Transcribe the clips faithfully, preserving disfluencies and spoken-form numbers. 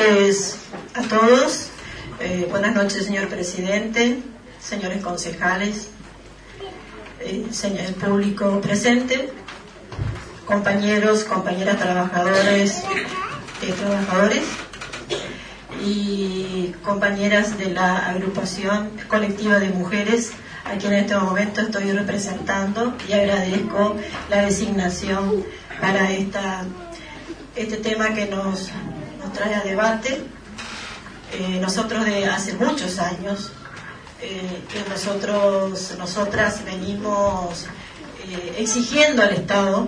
noches a todos. Eh, buenas noches, señor presidente, señores concejales, eh, señor público presente, compañeros, compañeras trabajadores, eh, trabajadores y compañeras de la agrupación colectiva de mujeres a quien en este momento estoy representando, y agradezco la designación para esta, este tema que nos, nos trae a debate. Eh, nosotros de hace muchos años eh, que nosotros, nosotras venimos eh, exigiendo al Estado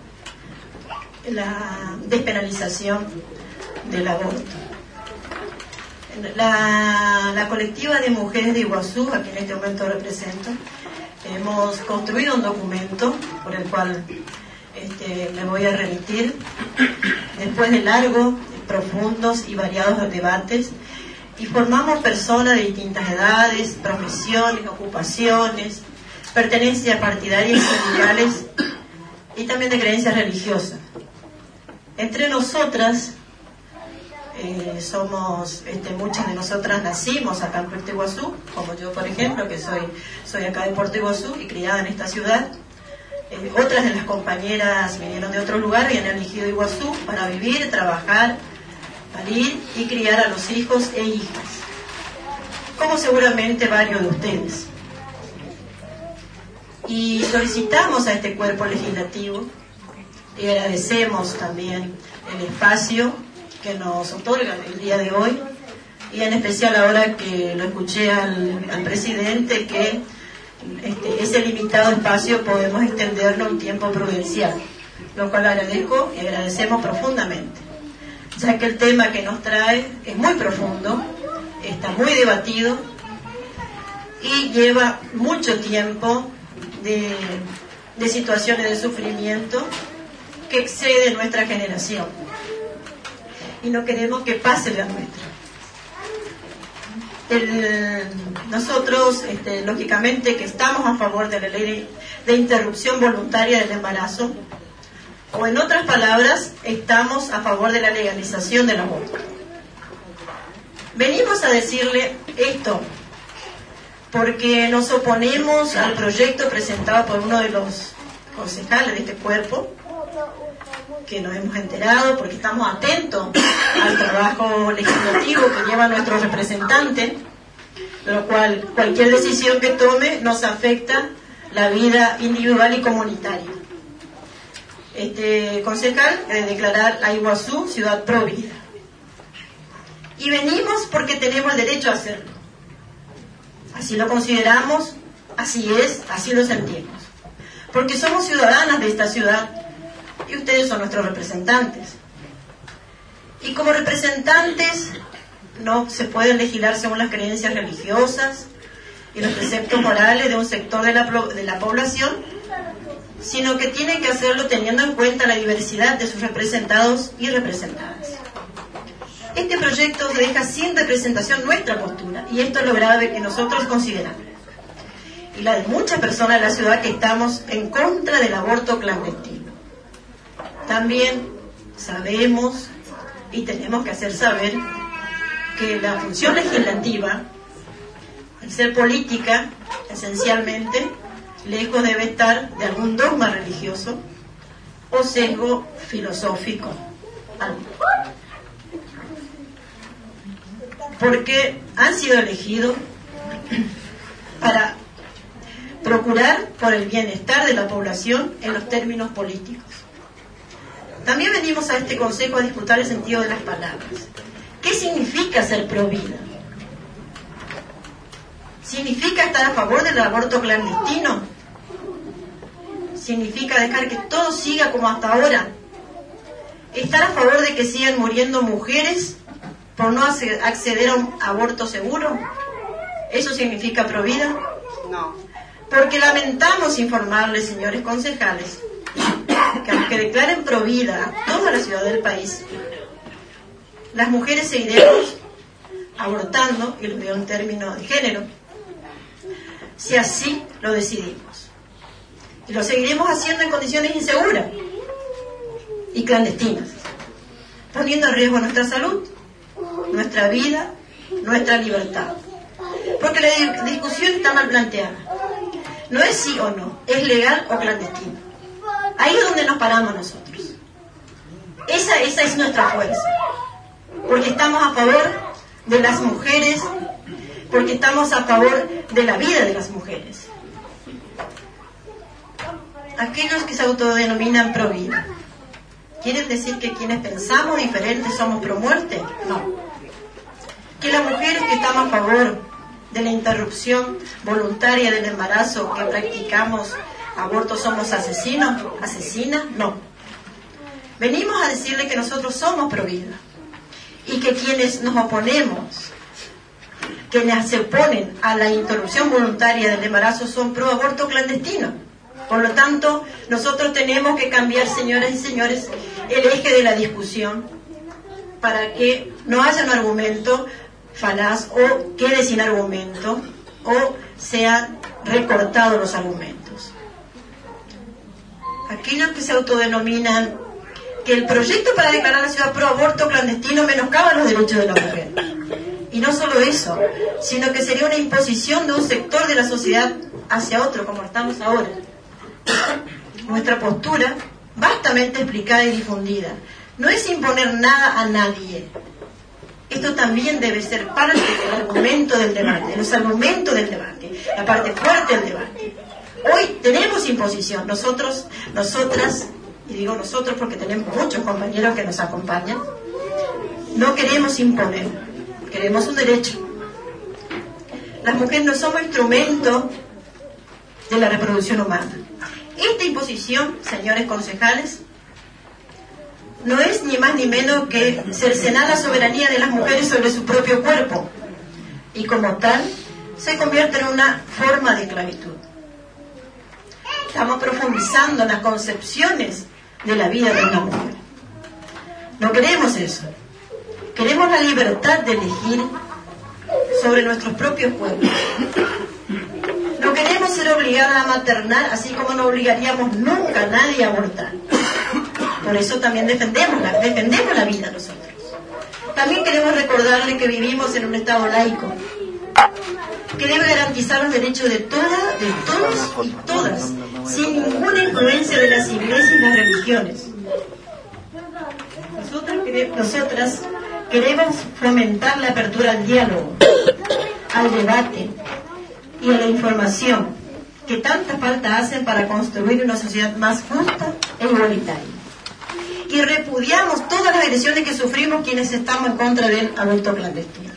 la despenalización del aborto. La, la colectiva de mujeres de Iguazú, a quien en este momento represento, hemos construido un documento por el cual este, me voy a remitir después de largos, profundos y variados debates, y formamos personas de distintas edades, profesiones, ocupaciones, pertenencias partidarias y sindicales y también de creencias religiosas. Entre nosotras Eh, somos, este, muchas de nosotras nacimos acá en Puerto Iguazú, como yo por ejemplo, que soy, soy acá de Puerto Iguazú y criada en esta ciudad. Eh, otras de las compañeras vinieron de otro lugar y han elegido Iguazú para vivir, trabajar, parir y criar a los hijos e hijas, como seguramente varios de ustedes. Y solicitamos a este cuerpo legislativo y agradecemos también el espacio que nos otorgan el día de hoy, y en especial ahora que lo escuché al, al presidente, que este, ese limitado espacio podemos extenderlo en tiempo prudencial, lo cual agradezco y agradecemos profundamente, ya que el tema que nos trae es muy profundo, está muy debatido y lleva mucho tiempo de, de situaciones de sufrimiento que excede nuestra generación. Y no queremos que pase la nuestra. El, nosotros, este, lógicamente, que estamos a favor de la ley de interrupción voluntaria del embarazo, o en otras palabras, estamos a favor de la legalización del aborto. Venimos a decirle esto porque nos oponemos al proyecto presentado por uno de los concejales de este cuerpo, que nos hemos enterado porque estamos atentos al trabajo legislativo que lleva nuestro representante, lo cual cualquier decisión que tome nos afecta la vida individual y comunitaria. Este concejal debe declarar a Iguazú ciudad provida. Y venimos porque tenemos el derecho a hacerlo. Así lo consideramos, así es, así lo sentimos. Porque somos ciudadanas de esta ciudad, y ustedes son nuestros representantes. Y como representantes no se puede legislar según las creencias religiosas y los preceptos morales de un sector de la, de la población, sino que tienen que hacerlo teniendo en cuenta la diversidad de sus representados y representadas. Este proyecto deja sin representación nuestra postura, y esto es lo grave que nosotros consideramos, y la de muchas personas de la ciudad que estamos en contra del aborto clandestino. También sabemos y tenemos que hacer saber que la función legislativa, al ser política, esencialmente, lejos debe estar de algún dogma religioso o sesgo filosófico. Porque han sido elegidos para procurar por el bienestar de la población en los términos políticos. También venimos a este consejo a disputar el sentido de las palabras. ¿Qué significa ser pro vida? ¿Significa estar a favor del aborto clandestino? ¿Significa dejar que todo siga como hasta ahora? ¿Estar a favor de que sigan muriendo mujeres por no acceder a un aborto seguro? ¿Eso significa pro vida? No. Porque lamentamos informarles, señores concejales, que aunque declaren pro vida a toda la ciudad del país, las mujeres seguiremos abortando, y lo digo en términos de género, si así lo decidimos. Y lo seguiremos haciendo en condiciones inseguras y clandestinas, poniendo en riesgo nuestra salud nuestra vida, nuestra libertad. Porque la discusión está mal planteada. No es sí o no, es legal o clandestino. Ahí es donde nos paramos nosotros. Esa, esa es nuestra fuerza. Porque estamos a favor de las mujeres, porque estamos a favor de la vida de las mujeres. Aquellos que se autodenominan pro vida, ¿quieren decir que quienes pensamos diferente somos pro muerte? No. Que las mujeres que estamos a favor de la interrupción voluntaria del embarazo, que practicamos aborto, somos asesinos, asesinas, no. Venimos a decirle que nosotros somos pro vida y que quienes nos oponemos, quienes se oponen a la interrupción voluntaria del embarazo son pro aborto clandestino. Por lo tanto, nosotros tenemos que cambiar, señoras y señores, el eje de la discusión para que no haya un argumento falaz o quede sin argumento o sean recortados los argumentos. Aquellos que se autodenominan que el proyecto para declarar la ciudad pro aborto clandestino menoscaba los derechos de la mujer. Y no solo eso, sino que sería una imposición de un sector de la sociedad hacia otro, como estamos ahora. Nuestra postura, vastamente explicada y difundida, no es imponer nada a nadie. Esto también debe ser parte del argumento del debate, de los argumentos del debate, la parte fuerte del debate. Hoy tenemos imposición, nosotros, nosotras, y digo nosotros porque tenemos muchos compañeros que nos acompañan, no queremos imponer, queremos un derecho. Las mujeres no somos instrumento de la reproducción humana. Esta imposición, señores concejales, no es ni más ni menos que cercenar la soberanía de las mujeres sobre su propio cuerpo y como tal se convierte en una forma de esclavitud. Estamos profundizando en las concepciones de la vida de una mujer. No queremos eso. Queremos la libertad de elegir sobre nuestros propios cuerpos. No queremos ser obligadas a maternar, así como no obligaríamos nunca a nadie a abortar. Por eso también defendemos la, defendemos la vida nosotros. También queremos recordarle que vivimos en un Estado laico, que debe garantizar los derechos de todas, de todos y todas, sin ninguna influencia de las iglesias y las religiones. Nosotras, nosotras queremos fomentar la apertura al diálogo, al debate y a la información que tanta falta hacen para construir una sociedad más justa e igualitaria. Y repudiamos todas las agresiones que sufrimos quienes estamos en contra del aborto clandestino.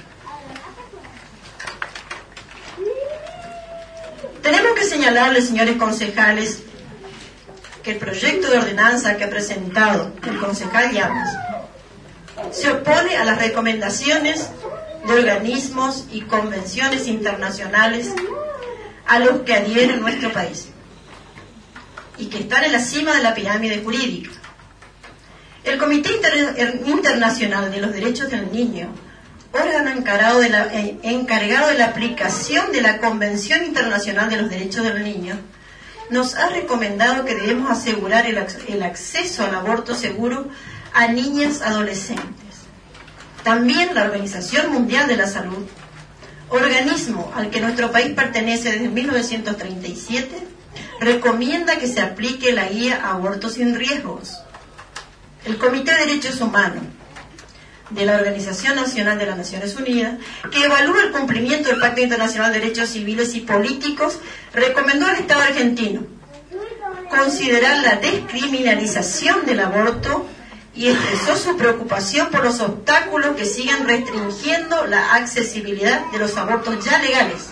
Tenemos que señalarles, señores concejales, que el proyecto de ordenanza que ha presentado el concejal Llamas se opone a las recomendaciones de organismos y convenciones internacionales a los que adhiere nuestro país y que están en la cima de la pirámide jurídica. El Comité Inter- Internacional de los Derechos del Niño, órgano encargado de, la, eh, encargado de la aplicación de la Convención Internacional de los Derechos del Niño, nos ha recomendado que debemos asegurar el, el acceso al aborto seguro a niñas adolescentes. También la Organización Mundial de la Salud, organismo al que nuestro país pertenece desde mil novecientos treinta y siete, recomienda que se aplique la guía Aborto sin Riesgos. El Comité de Derechos Humanos de la Organización Nacional de las Naciones Unidas, que evalúa el cumplimiento del Pacto Internacional de Derechos Civiles y Políticos, recomendó al Estado argentino considerar la descriminalización del aborto y expresó su preocupación por los obstáculos que sigan restringiendo la accesibilidad de los abortos ya legales.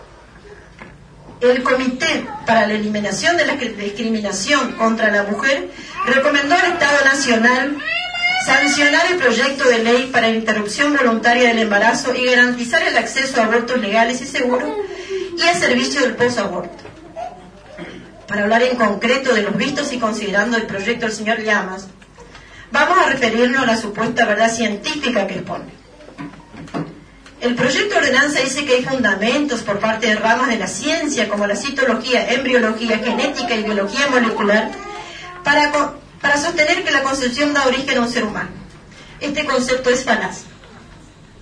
El Comité para la Eliminación de la Discriminación contra la Mujer recomendó al Estado Nacional sancionar el proyecto de ley para la interrupción voluntaria del embarazo y garantizar el acceso a abortos legales y seguros y al servicio del posaborto. Para hablar en concreto de los vistos y considerando el proyecto del señor Llamas, vamos a referirnos a la supuesta verdad científica que expone. El proyecto de ordenanza dice que hay fundamentos por parte de ramas de la ciencia como la citología, embriología, genética y biología molecular para, para sostener que la concepción da origen a un ser humano. Este concepto es falaz.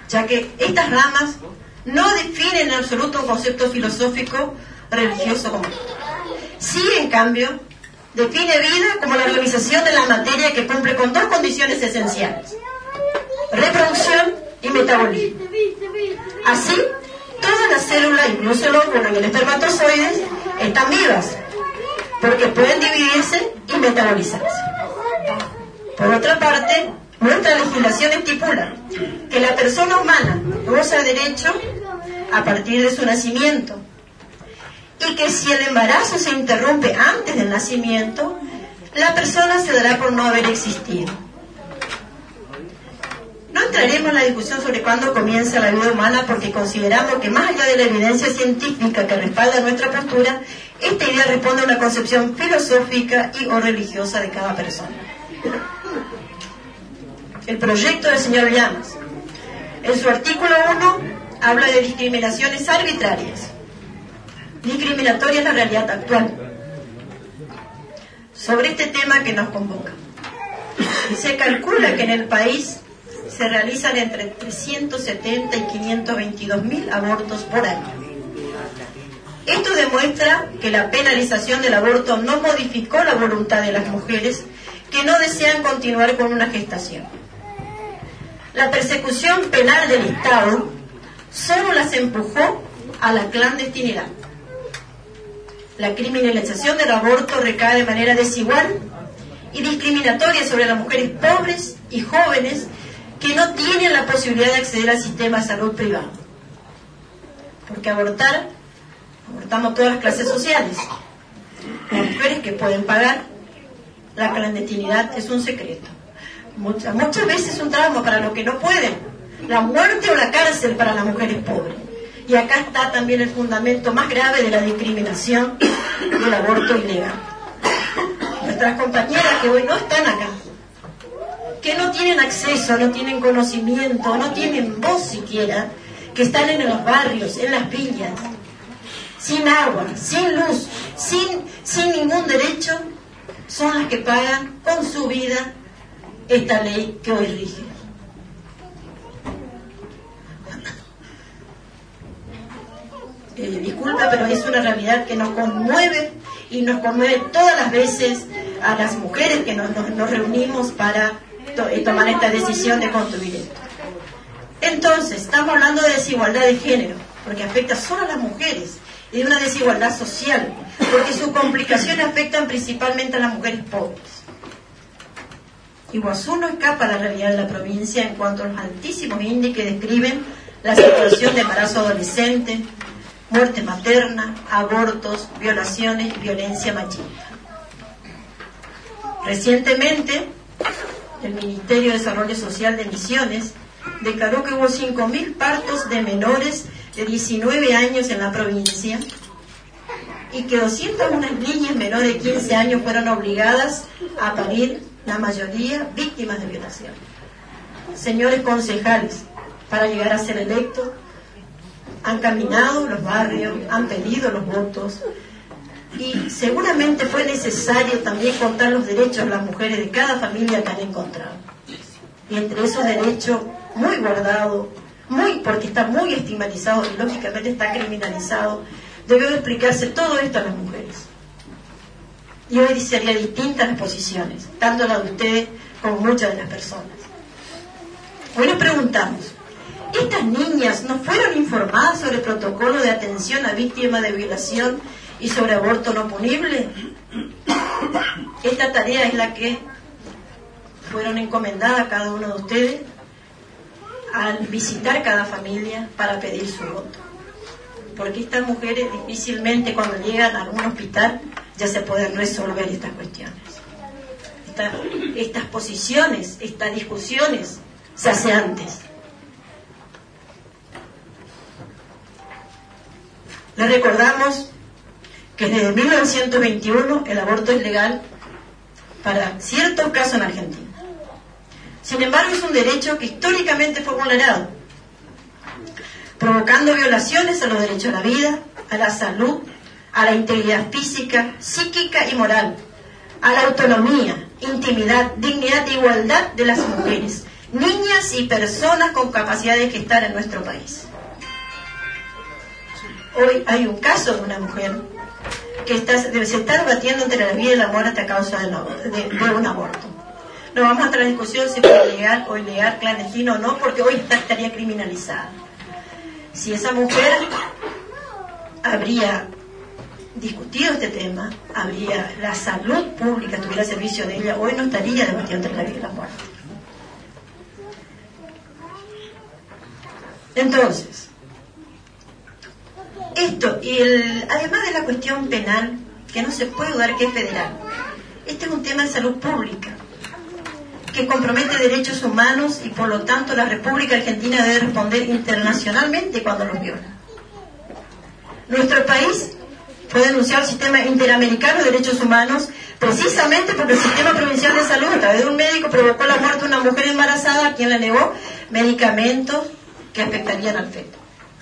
ya que estas ramas no definen en absoluto un concepto filosófico religioso común. Sí, en cambio, define vida como la organización de la materia que cumple con dos condiciones esenciales: reproducción y metabolismo. Así, todas las células, incluso el óvulo y el espermatozoides, están vivas, porque pueden dividirse y metabolizarse. Por otra parte, nuestra legislación estipula que la persona humana goza de derecho a partir de su nacimiento, y que si el embarazo se interrumpe antes del nacimiento, la persona se dará por no haber existido. No entraremos en la discusión sobre cuándo comienza la vida humana, porque consideramos que más allá de la evidencia científica que respalda nuestra postura, esta idea responde a una concepción filosófica y o religiosa de cada persona. El proyecto del señor Llamas, en su artículo uno, habla de discriminaciones arbitrarias. Discriminatoria es la realidad actual. Sobre este tema que nos convoca, se calcula que en el país se realizan entre trescientos setenta y quinientos veintidós mil abortos por año. Esto demuestra que la penalización del aborto no modificó la voluntad de las mujeres que no desean continuar con una gestación. La persecución penal del Estado solo las empujó a la clandestinidad. La criminalización del aborto recae de manera desigual y discriminatoria sobre las mujeres pobres y jóvenes que no tienen la posibilidad de acceder al sistema de salud privado. Porque abortar, abortamos todas las clases sociales. Las mujeres que pueden pagar, la clandestinidad es un secreto. Muchas, muchas veces es un trauma para los que no pueden. La muerte o la cárcel para las mujeres pobres. Y acá está también el fundamento más grave de la discriminación del aborto ilegal. Nuestras compañeras que hoy no están acá, que no tienen acceso, no tienen conocimiento, no tienen voz siquiera, que están en los barrios, en las villas, sin agua, sin luz, sin, sin ningún derecho, son las que pagan con su vida esta ley que hoy rige. Eh, disculpa, pero es una realidad que nos conmueve y nos conmueve todas las veces a las mujeres que nos, nos, nos reunimos para to, eh, tomar esta decisión de construir esto. Entonces, estamos hablando de desigualdad de género, porque afecta solo a las mujeres, y de una desigualdad social, porque sus complicaciones afectan principalmente a las mujeres pobres. Iguazú no escapa a la realidad de la provincia en cuanto a los altísimos índices que describen la situación de embarazo adolescente, muerte materna, abortos, violaciones y violencia machista. Recientemente, el Ministerio de Desarrollo Social de Misiones declaró que hubo cinco mil partos de menores de diecinueve años en la provincia y que doscientas una niñas menores de quince años fueron obligadas a parir, la mayoría víctimas de violación. Señores concejales, para llegar a ser electos, han caminado los barrios, han pedido los votos y seguramente fue necesario también contar los derechos de las mujeres de cada familia que han encontrado. Y entre esos derechos, muy guardados, muy, porque está muy estigmatizado y lógicamente está criminalizado, debe explicarse todo esto a las mujeres. Y hoy sería distintas las posiciones, tanto la de ustedes como muchas de las personas. Hoy nos preguntamos, ¿estas niñas no fueron informadas sobre el protocolo de atención a víctimas de violación y sobre aborto no punible? Esta tarea es la que fueron encomendadas a cada uno de ustedes al visitar cada familia para pedir su voto. Porque estas mujeres difícilmente cuando llegan a algún hospital ya se pueden resolver estas cuestiones. Esta, estas posiciones, estas discusiones se hacen antes. Les recordamos que desde mil novecientos veintiuno el aborto es legal para ciertos casos en Argentina. Sin embargo, es un derecho que históricamente fue vulnerado, provocando violaciones a los derechos a la vida, a la salud, a la integridad física, psíquica y moral, a la autonomía, intimidad, dignidad e igualdad de las mujeres, niñas y personas con capacidad de gestar en nuestro país. Hoy hay un caso de una mujer que está, se está debatiendo entre la vida y la muerte a causa de, no, de, de un aborto. No vamos a entrar en discusión si fue legal o ilegal, clandestino o no, porque hoy está, estaría criminalizada. Si esa mujer habría discutido este tema, habría la salud pública tuviera servicio de ella, hoy no estaría debatiendo entre la vida y la muerte. Entonces, esto, y el, además de la cuestión penal, que no se puede dudar que es federal, este es un tema de salud pública, que compromete derechos humanos y por lo tanto la República Argentina debe responder internacionalmente cuando los viola. Nuestro país fue denunciado al Sistema Interamericano de Derechos Humanos precisamente porque el Sistema Provincial de Salud, a través de un médico, provocó la muerte de una mujer embarazada a quien le negó medicamentos que afectarían al feto.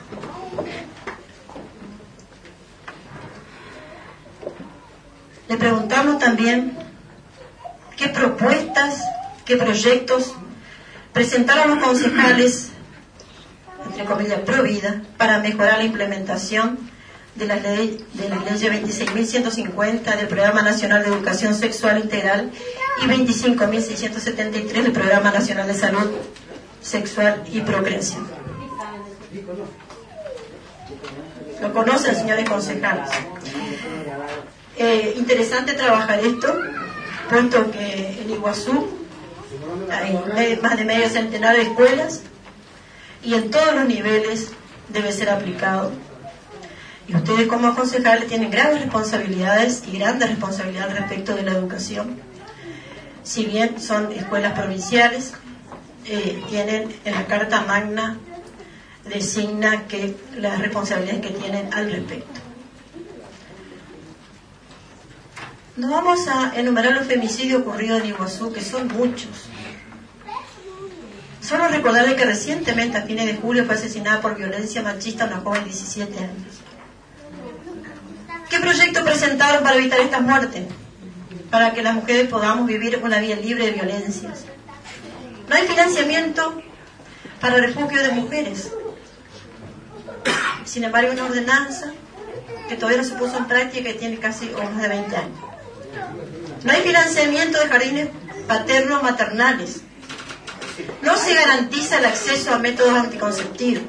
Le preguntamos también qué propuestas, qué proyectos presentaron los concejales, entre comillas, pro vida, para mejorar la implementación de la ley de la ley veintiséis mil ciento cincuenta del Programa Nacional de Educación Sexual Integral y veinticinco mil seiscientos setenta y tres del Programa Nacional de Salud Sexual y Procreación. Lo conocen, señores concejales. Eh, interesante trabajar esto, puesto que en Iguazú hay más de medio centenar de escuelas y en todos los niveles debe ser aplicado. Y ustedes como concejales tienen graves responsabilidades y grandes responsabilidades respecto de la educación. Si bien son escuelas provinciales, eh, tienen en la Carta Magna designa que las responsabilidades que tienen al respecto. No vamos a enumerar los femicidios ocurridos en Iguazú, que son muchos. Solo recordarle que recientemente, a fines de julio, fue asesinada por violencia machista una joven de diecisiete años. ¿Qué proyecto presentaron para evitar estas muertes? Para que las mujeres podamos vivir una vida libre de violencias. No hay financiamiento para refugio de mujeres. Sin embargo, una ordenanza que todavía no se puso en práctica y que tiene casi o más de veinte años. No hay financiamiento de jardines paterno-maternales. No se garantiza el acceso a métodos anticonceptivos.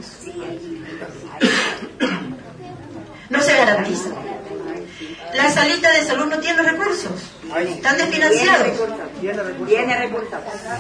No se garantiza. Las salitas de salud no tienen recursos. Están desfinanciados. Tiene recursos.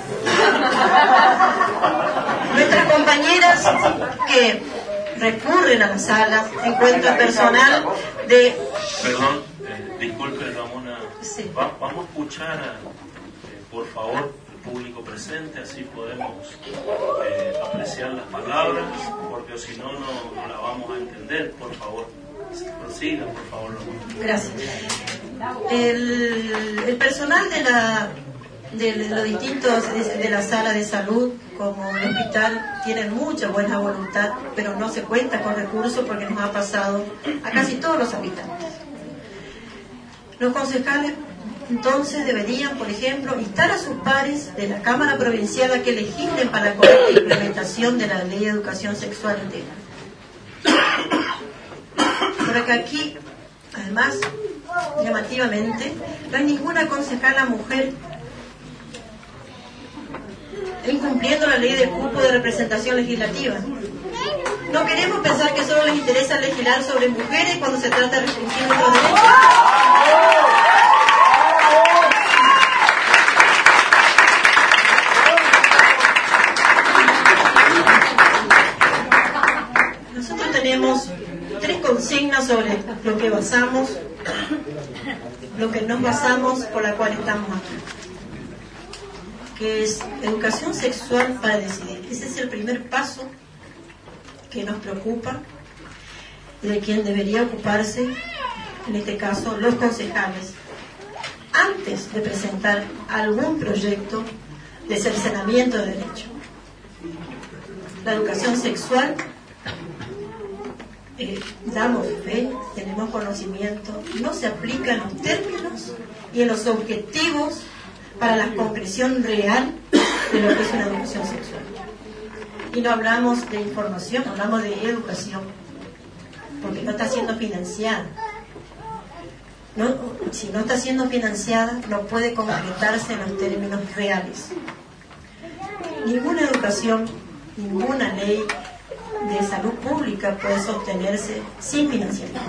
Nuestras compañeras que recurren a las salas encuentran personal de... Perdón, eh, disculpe, Ramona. Sí. Va, vamos a escuchar, eh, por favor, el público presente, así podemos eh, apreciar las palabras, porque si no, no, no la vamos a entender. Por favor, prosiga, por favor, Ramona. Gracias. El, el personal de la de, de los distintos de, de la sala de salud como el hospital tienen mucha buena voluntad, pero no se cuenta con recursos porque nos ha pasado a casi todos los habitantes. Los concejales entonces deberían, por ejemplo, instar a sus pares de la Cámara Provincial a que legislen para la correcta implementación de la Ley de Educación Sexual Integral. Por que aquí, además, llamativamente, no hay ninguna concejala mujer incumpliendo la ley de cupo de representación legislativa. No queremos pensar que solo les interesa legislar sobre mujeres cuando se trata de restringir nuestros derechos. Nosotros tenemos tres consignas sobre lo que basamos, lo que nos basamos, por la cual estamos aquí, que es educación sexual para decidir. Ese es el primer paso que nos preocupa, de quien debería ocuparse, en este caso los concejales, antes de presentar algún proyecto de cercenamiento de derecho. La educación sexual, eh, damos fe, tenemos conocimiento, no se aplica en los términos y en los objetivos para la concreción real de lo que es una educación sexual. Y no hablamos de información, hablamos de educación, porque no está siendo financiada. No, si no está siendo financiada, no puede concretarse en los términos reales. Ninguna educación, ninguna ley de salud pública puede sostenerse sin financiamiento.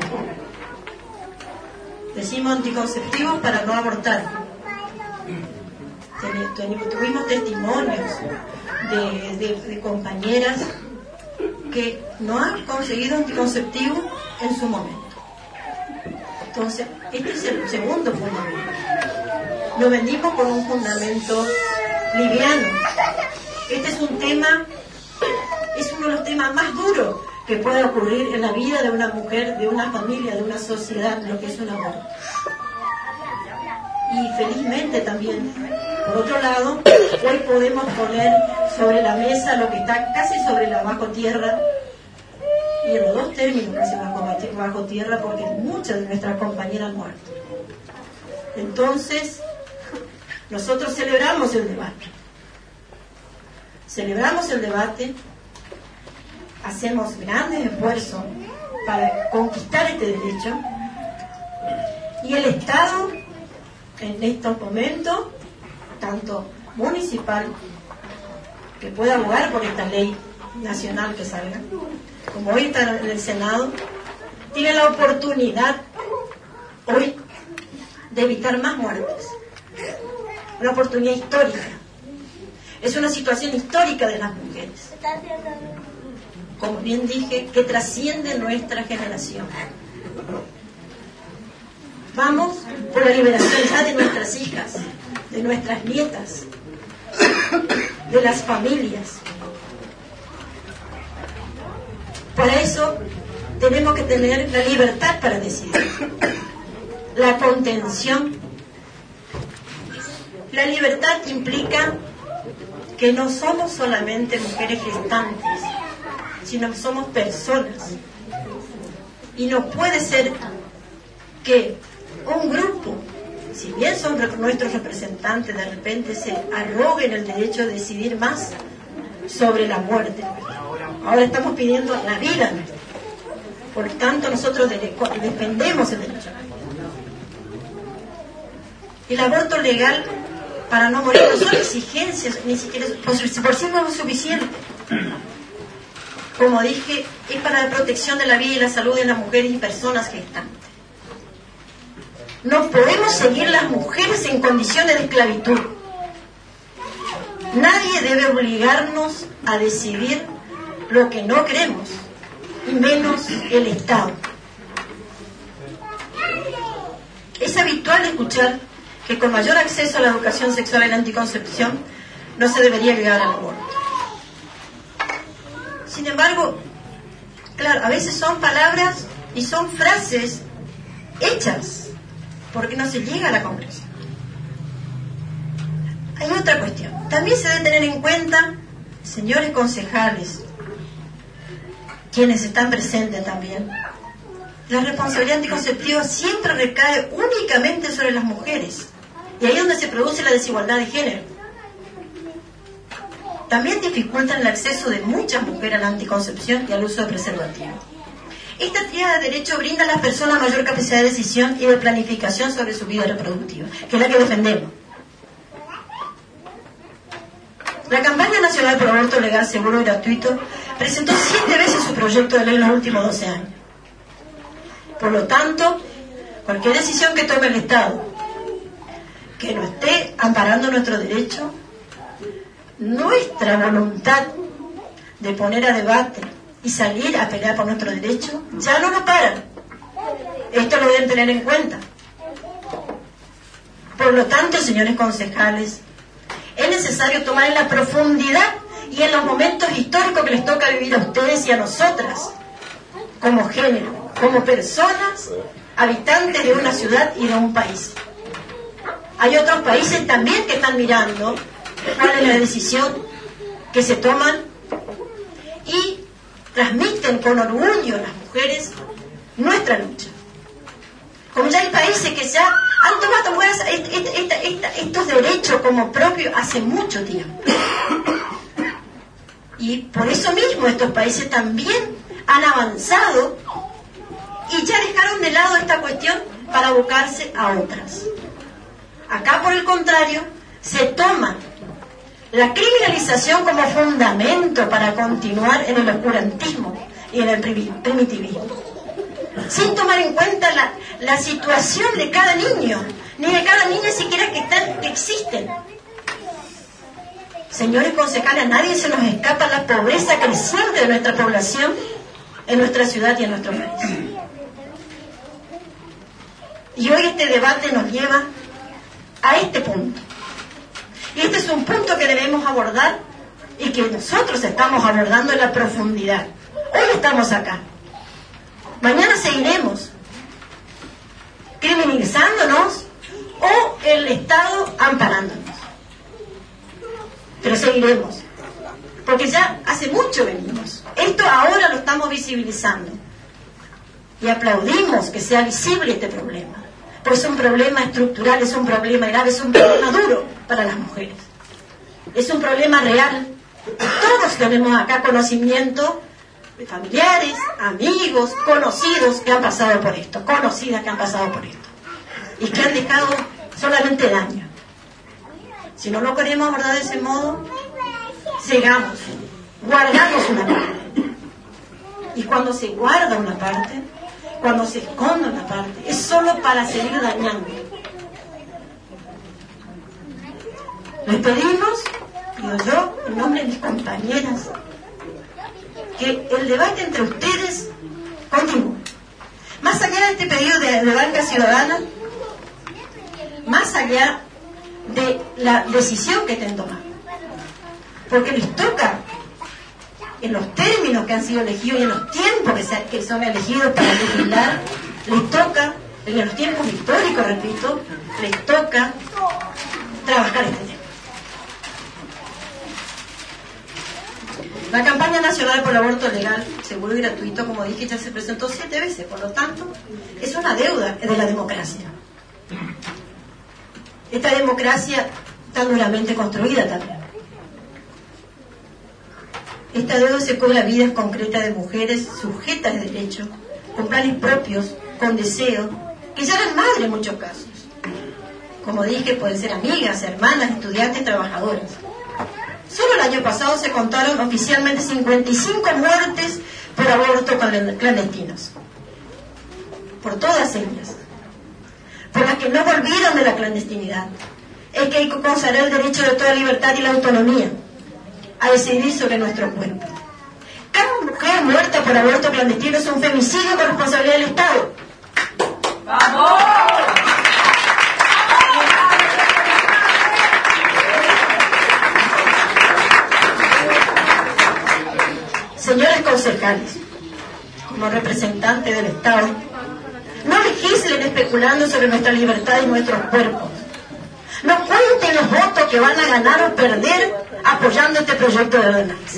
Decimos anticonceptivos para no abortar. Tuvimos testimonios de, de, de compañeras que no han conseguido anticonceptivos en su momento. Entonces, este es el segundo fundamento. Lo venimos con un fundamento liviano. Este es un tema, es uno de los temas más duros que puede ocurrir en la vida de una mujer, de una familia, de una sociedad, lo que es un aborto. Y felizmente también, por otro lado, hoy podemos poner sobre la mesa lo que está casi sobre la bajo tierra, y en los dos términos casi bajo, bajo tierra, porque muchas de nuestras compañeras han muerto. Entonces, nosotros celebramos el debate. Celebramos el debate, hacemos grandes esfuerzos para conquistar este derecho, y el Estado, en estos momentos, tanto municipal, que pueda abogar por esta ley nacional que salga, como hoy está en el Senado, tiene la oportunidad hoy de evitar más muertes. Una oportunidad histórica. Es una situación histórica de las mujeres. Como bien dije, que trasciende nuestra generación. Vamos por la liberación ya de nuestras hijas, de nuestras nietas, de las familias. Para eso tenemos que tener la libertad para decidir, la contención. La libertad implica que no somos solamente mujeres gestantes, sino que somos personas. Y no puede ser que un grupo, si bien son nuestros representantes, de repente se arroguen el derecho de decidir más sobre la muerte. Ahora estamos pidiendo la vida. Por tanto, nosotros defendemos el derecho. El aborto legal para no morir no son exigencias, ni siquiera por sí no es suficiente. Como dije, es para la protección de la vida y la salud de las mujeres y personas gestantes. No podemos seguir las mujeres en condiciones de esclavitud. Nadie debe obligarnos a decidir lo que no queremos, y menos el Estado. Es habitual escuchar que con mayor acceso a la educación sexual y la anticoncepción no se debería llegar al aborto. Sin embargo, claro, a veces son palabras y son frases hechas, porque no se llega a la concreción. Hay otra cuestión. También se debe tener en cuenta, señores concejales, quienes están presentes también, la responsabilidad anticonceptiva siempre recae únicamente sobre las mujeres. Y ahí es donde se produce la desigualdad de género. También dificultan el acceso de muchas mujeres a la anticoncepción y al uso de preservativos. Esta tríada de derecho brinda a las personas mayor capacidad de decisión y de planificación sobre su vida reproductiva, que es la que defendemos. La campaña nacional por aborto legal, seguro y gratuito presentó siete veces su proyecto de ley en los últimos doce años. Por lo tanto, cualquier decisión que tome el Estado que no esté amparando nuestro derecho, nuestra voluntad de poner a debate y salir a pelear por nuestro derecho, ya no lo paran. Esto lo deben tener en cuenta. Por lo tanto, señores concejales, es necesario tomar en la profundidad y en los momentos históricos que les toca vivir a ustedes y a nosotras, como género, como personas, habitantes de una ciudad y de un país. Hay otros países también que están mirando cuál es la decisión que se toman y transmiten con orgullo las mujeres nuestra lucha. Como ya hay países que ya han tomado estos derechos como propios hace mucho tiempo. Y por eso mismo estos países también han avanzado y ya dejaron de lado esta cuestión para abocarse a otras. Acá, por el contrario, se toma la criminalización como fundamento para continuar en el oscurantismo y en el primitivismo, sin tomar en cuenta la, la situación de cada niño, ni de cada niña siquiera que, están, que existen. Señores concejales, a nadie se nos escapa la pobreza creciente de nuestra población en nuestra ciudad y en nuestro país. Y hoy este debate nos lleva a este punto. Y este es un punto que debemos abordar y que nosotros estamos abordando en la profundidad. Hoy estamos acá. Mañana seguiremos criminalizándonos o el Estado amparándonos. Pero seguiremos. Porque ya hace mucho venimos. Esto ahora lo estamos visibilizando. Y aplaudimos que sea visible este problema. Pues es un problema estructural, es un problema grave, es un problema duro para las mujeres. Es un problema real. Todos tenemos acá conocimiento de familiares, amigos, conocidos que han pasado por esto, conocidas que han pasado por esto. Y que han dejado solamente daño. Si no lo queremos abordar de ese modo, sigamos, guardamos una parte. Y cuando se guarda una parte, cuando se esconde una parte, es solo para seguir dañando. Les pedimos, digo yo, en nombre de mis compañeras, que el debate entre ustedes continúe. Más allá de este pedido de, de banca ciudadana, más allá de la decisión que estén tomando, porque les toca, en los términos que han sido elegidos y en los tiempos que, se, que son elegidos para legislar, les toca, en los tiempos históricos, repito, les toca trabajar este tema. La campaña nacional por el aborto legal, seguro y gratuito, como dije, ya se presentó siete veces, por lo tanto, es una deuda de la democracia. Esta democracia tan duramente construida también. Esta deuda se cobra vidas concretas de mujeres sujetas de derecho, con planes propios, con deseo, que ya eran madres en muchos casos. Como dije, pueden ser amigas, hermanas, estudiantes, trabajadoras. Solo el año pasado se contaron oficialmente cincuenta y cinco muertes por abortos clandestinos. Por todas ellas. Por las que no volvieron de la clandestinidad. Es que hay que consagrar el derecho de toda libertad y la autonomía a decidir sobre nuestro cuerpo. Cada mujer muerta por aborto clandestino es un femicidio con responsabilidad del Estado. ¡Vamos! Señores concejales, como representantes del Estado, no legislen especulando sobre nuestra libertad y nuestros cuerpos. No cuenten los votos que van a ganar o perder apoyando este proyecto de ordenanza.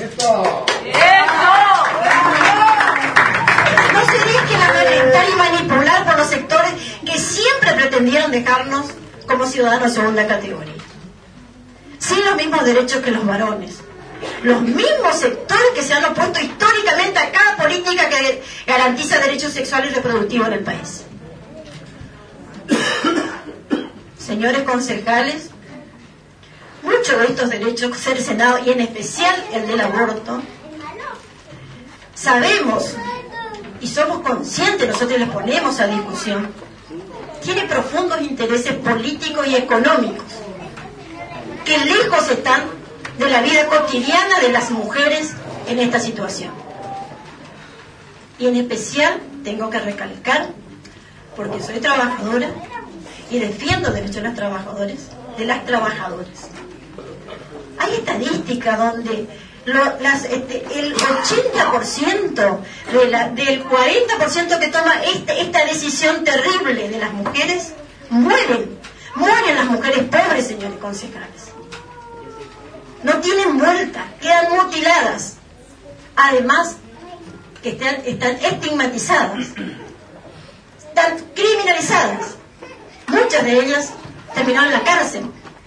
No se dejen amedrentar y manipular por los sectores que siempre pretendieron dejarnos como ciudadanos de segunda categoría, sin los mismos derechos que los varones. Los mismos sectores que se han opuesto históricamente a cada política que garantiza derechos sexuales y reproductivos en el país. Señores concejales, muchos de estos derechos cercenados, y en especial el del aborto, sabemos y somos conscientes, nosotros les ponemos a discusión, tiene profundos intereses políticos y económicos que lejos están de la vida cotidiana de las mujeres en esta situación. Y en especial tengo que recalcar, porque soy trabajadora y defiendo derechos de los trabajadores, de las trabajadoras. Hay estadísticas donde lo, las, este, el ochenta por ciento de la, del cuarenta por ciento que toma este, esta decisión terrible de las mujeres mueren. Mueren las mujeres pobres, señores concejales. No tienen vuelta, quedan mutiladas. Además, que están, están estigmatizadas, están criminalizadas. Muchas muchas de ellas terminaron en la cárcel.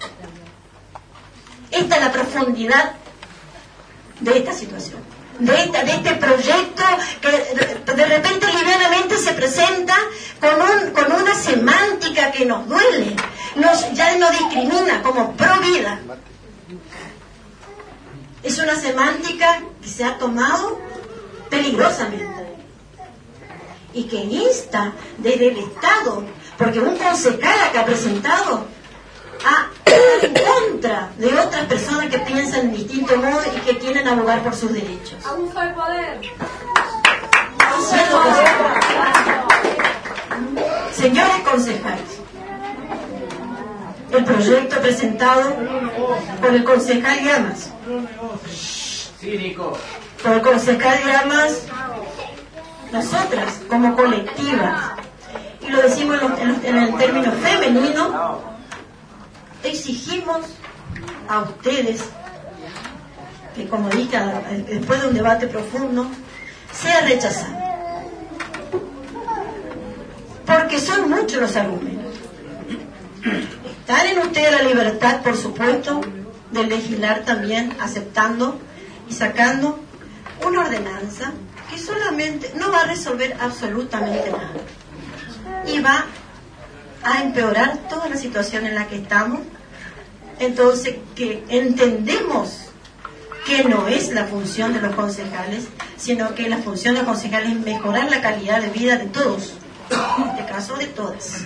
Esta es la profundidad de esta situación, de, esta, de este proyecto que de repente livianamente se presenta con, un, con una semántica que nos duele, nos, ya nos discrimina como pro vida. Es una semántica que se ha tomado peligrosamente y que insta desde el Estado, porque un concejal que ha presentado a en contra de otras personas que piensan en distinto modo y que quieren abogar por sus derechos. Abuso de poder. Señores concejales, el proyecto presentado por el concejal Llamas, por el concejal Llamas, nosotras como colectivas, y lo decimos en, en el término femenino, exigimos a ustedes que, como dije, después de un debate profundo, sea rechazado, porque son muchos los argumentos. Están en ustedes la libertad, por supuesto, de legislar también, aceptando y sacando una ordenanza que solamente no va a resolver absolutamente nada y va a empeorar toda la situación en la que estamos. Entonces, que entendemos que no es la función de los concejales, sino que la función de los concejales es mejorar la calidad de vida de todos, en este caso de todas.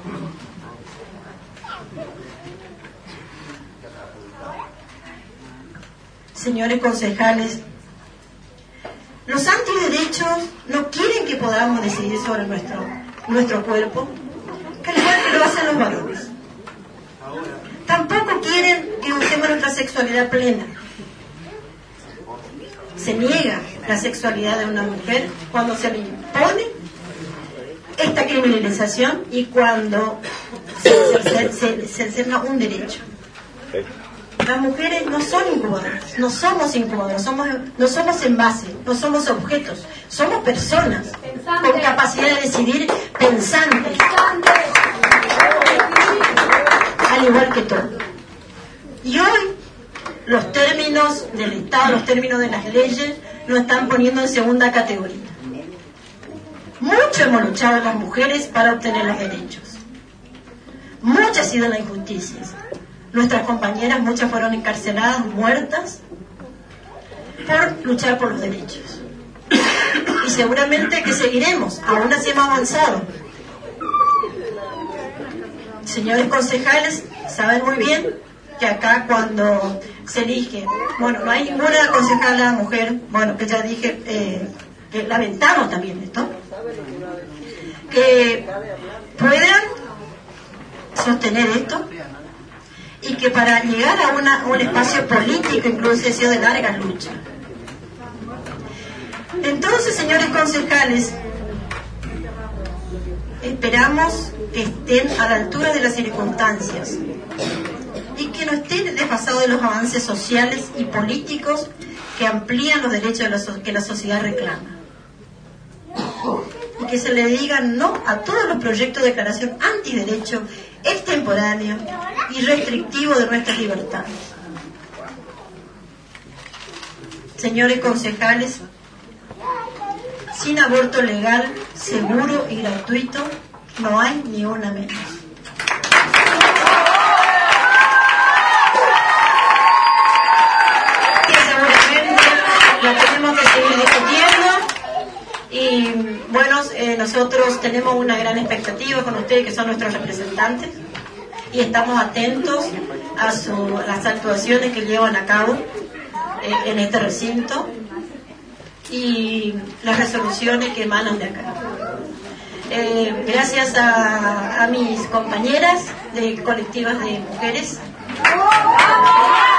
Señores concejales, los antiderechos no quieren que podamos decidir sobre nuestro, nuestro cuerpo, que al igual que lo hacen los varones. Tampoco quieren que usemos nuestra sexualidad plena. Se niega la sexualidad de una mujer cuando se le impone esta criminalización y cuando se, se, se, se encerra un derecho. Las mujeres no son incubadoras, no somos incubadoras, somos, no somos envases, no somos objetos, somos personas con capacidad de decidir, pensantes, al igual que todo. Y hoy los términos del Estado, los términos de las leyes, nos están poniendo en segunda categoría. Mucho hemos luchado las mujeres para obtener los derechos. Muchas han sido las injusticias. Nuestras compañeras, muchas fueron encarceladas, muertas, por luchar por los derechos. Y seguramente que seguiremos, aún así hemos avanzado. Señores concejales, saben muy bien que acá cuando se elige, bueno, no hay ninguna concejala mujer, bueno, que ya dije, eh, que lamentamos también esto, que puedan sostener esto, y que para llegar a, una, a un espacio político incluso ha sido de larga lucha. Entonces, señores concejales, esperamos que estén a la altura de las circunstancias y que no estén desfasados de los avances sociales y políticos que amplían los derechos de la so- que la sociedad reclama. Y que se le diga no a todos los proyectos de declaración antiderecho, extemporáneo y restrictivo de nuestras libertades. Señores concejales, sin aborto legal, seguro y gratuito, no hay ni una menos. Y seguramente la tenemos que seguir discutiendo. Y bueno, eh, nosotros tenemos una gran expectativa con ustedes, que son nuestros representantes, y estamos atentos a, su, a las actuaciones que llevan a cabo eh, en este recinto y las resoluciones que emanan de acá. Eh, gracias a, a mis compañeras de colectivas de mujeres.